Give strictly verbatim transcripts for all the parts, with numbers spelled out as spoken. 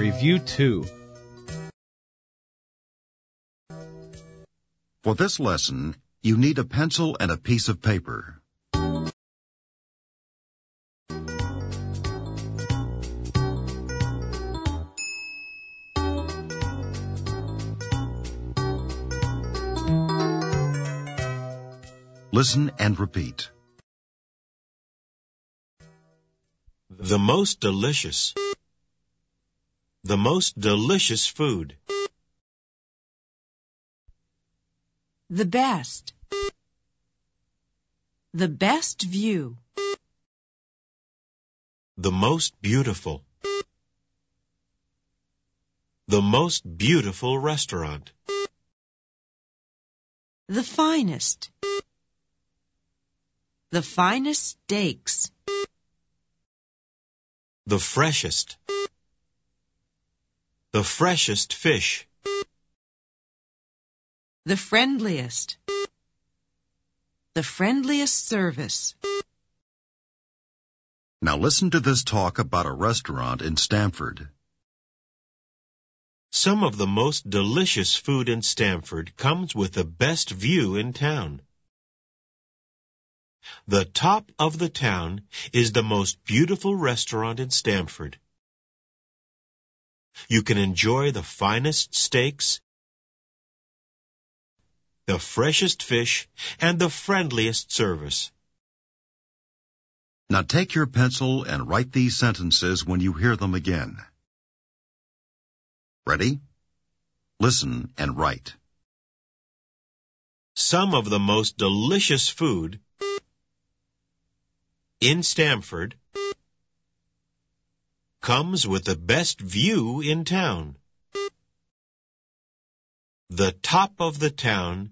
Review two. For this lesson, you need a pencil and a piece of paper. Listen and repeat. The most delicious. The most delicious food. The best. The best view. The most beautiful. The most beautiful restaurant. The finest. The finest steaks. The freshest. The freshest fish. The friendliest. The friendliest service. Now listen to this talk about a restaurant in Stamford. Some of the most delicious food in Stamford comes with the best view in town. The top of the town is the most beautiful restaurant in Stamford. You can enjoy the finest steaks, the freshest fish, and the friendliest service. Now take your pencil and write these sentences when you hear them again. Ready? Listen and write. Some of the most delicious food in Stamford comes with the best view in town. The top of the town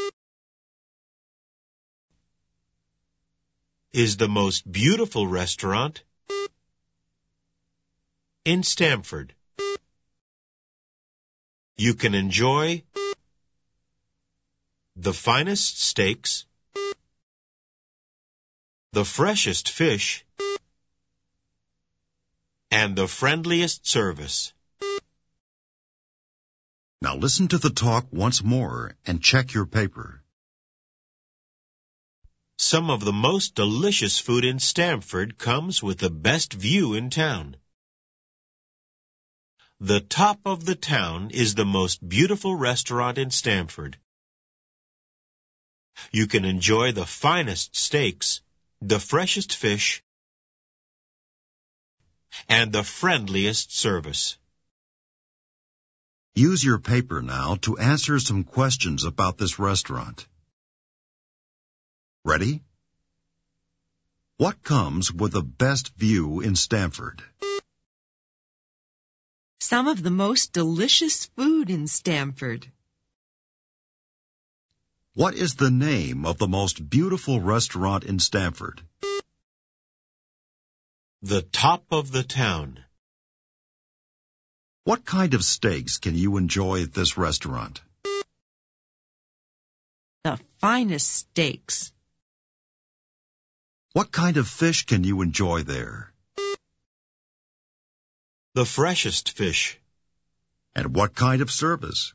is the most beautiful restaurant in Stamford. You can enjoy the finest steaks, the freshest fish, and the friendliest service. Now listen to the talk once more and check your paper. Some of the most delicious food in Stamford comes with the best view in town. The top of the town is the most beautiful restaurant in Stamford. You can enjoy the finest steaks, the freshest fish, and the friendliest service. Use your paper now to answer some questions about this restaurant. Ready? What comes with the best view in Stamford? Some of the most delicious food in Stamford. What is the name of the most beautiful restaurant in Stamford? The top of the town. What kind of steaks can you enjoy at this restaurant? The finest steaks. What kind of fish can you enjoy there? The freshest fish. And what kind of service?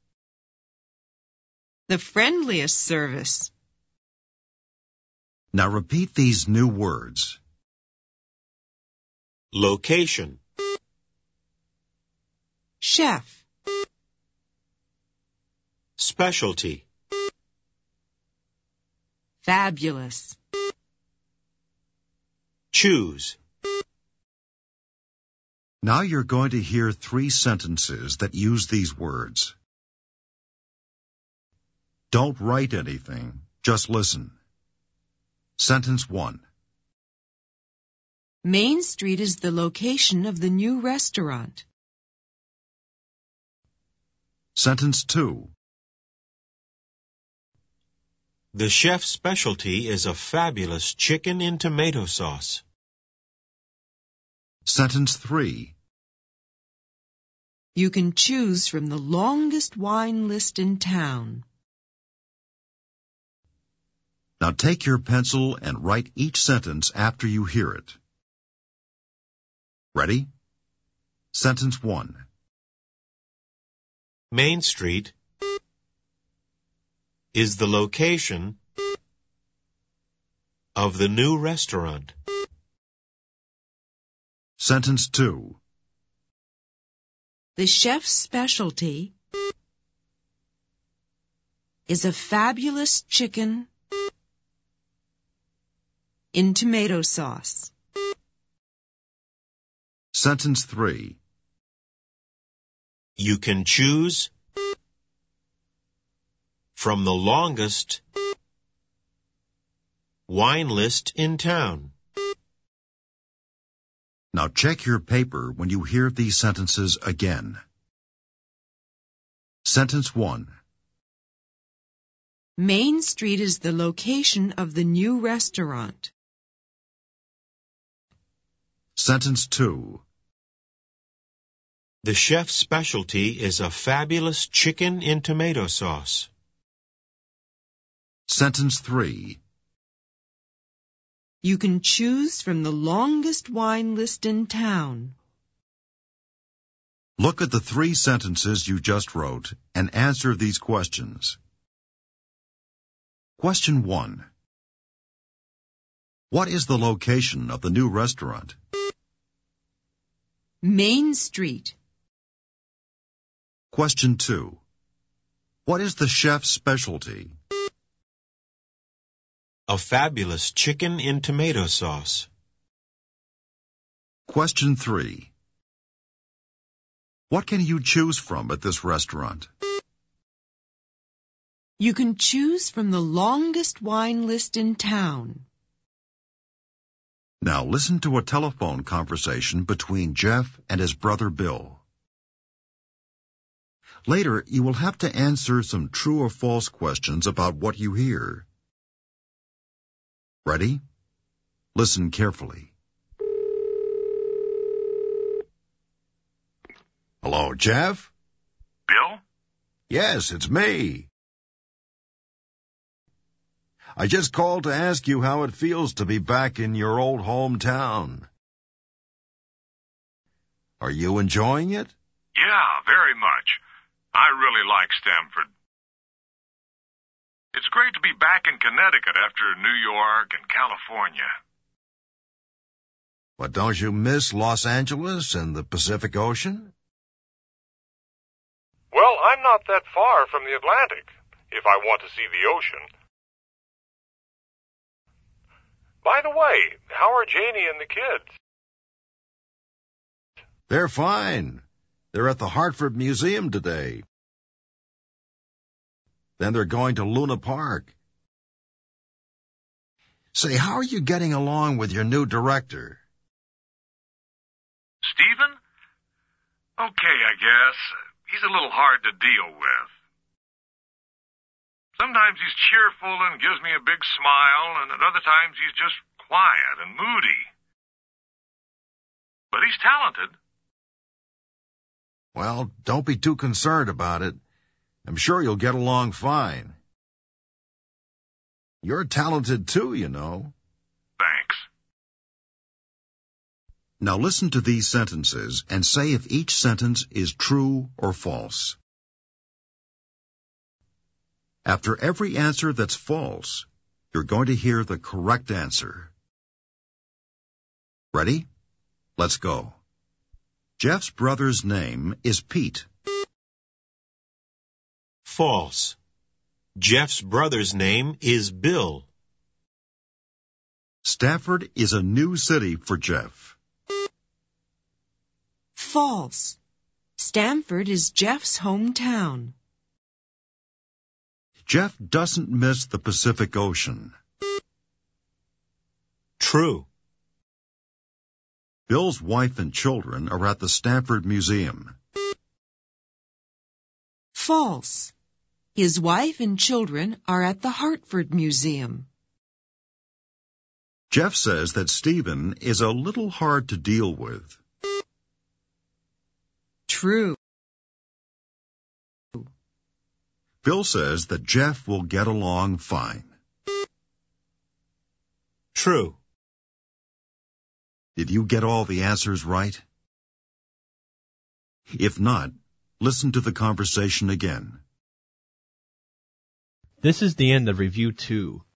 The friendliest service. Now repeat these new words. Location. Chef. Specialty. Fabulous. Choose. Now you're going to hear three sentences that use these words. Don't write anything, just listen. Sentence one. Main Street is the location of the new restaurant. Sentence two. The chef's specialty is a fabulous chicken in tomato sauce. Sentence three. You can choose from the longest wine list in town. Now take your pencil and write each sentence after you hear it. Ready? Sentence one. Main Street is the location of the new restaurant. Sentence two. The chef's specialty is a fabulous chicken in tomato sauce. Sentence three. You can choose from the longest wine list in town. Now check your paper when you hear these sentences again. Sentence one. Main Street is the location of the new restaurant. Sentence two. The chef's specialty is a fabulous chicken in tomato sauce. Sentence three. You can choose from the longest wine list in town. Look at the three sentences you just wrote and answer these questions. Question one. What is the location of the new restaurant? Main Street. Question two. What is the chef's specialty? A fabulous chicken in tomato sauce. Question three. What can you choose from at this restaurant? You can choose from the longest wine list in town. Now listen to a telephone conversation between Jeff and his brother Bill. Later, you will have to answer some true or false questions about what you hear. Ready? Listen carefully. Hello, Jeff? Bill? Yes, it's me. I just called to ask you how it feels to be back in your old hometown. Are you enjoying it? Yeah, very much. I really like Stamford. It's great to be back in Connecticut after New York and California. But don't you miss Los Angeles and the Pacific Ocean? Well, I'm not that far from the Atlantic, if I want to see the ocean. By the way, how are Janie and the kids? They're fine. They're at the Hartford Museum today. Then they're going to Luna Park. Say, how are you getting along with your new director? Stephen? Okay, I guess. He's a little hard to deal with. Sometimes he's cheerful and gives me a big smile, and at other times he's just quiet and moody. But he's talented. Well, don't be too concerned about it. I'm sure you'll get along fine. You're talented too, you know. Thanks. Now listen to these sentences and say if each sentence is true or false. After every answer that's false, you're going to hear the correct answer. Ready? Let's go. Jeff's brother's name is Pete. False. Jeff's brother's name is Bill. Stamford is a new city for Jeff. False. Stamford is Jeff's hometown. Jeff doesn't miss the Pacific Ocean. True. Bill's wife and children are at the Stamford Museum. False. His wife and children are at the Hartford Museum. Jeff says that Stephen is a little hard to deal with. True. Bill says that Jeff will get along fine. True. Did you get all the answers right? If not, listen to the conversation again. This is the end of Review two.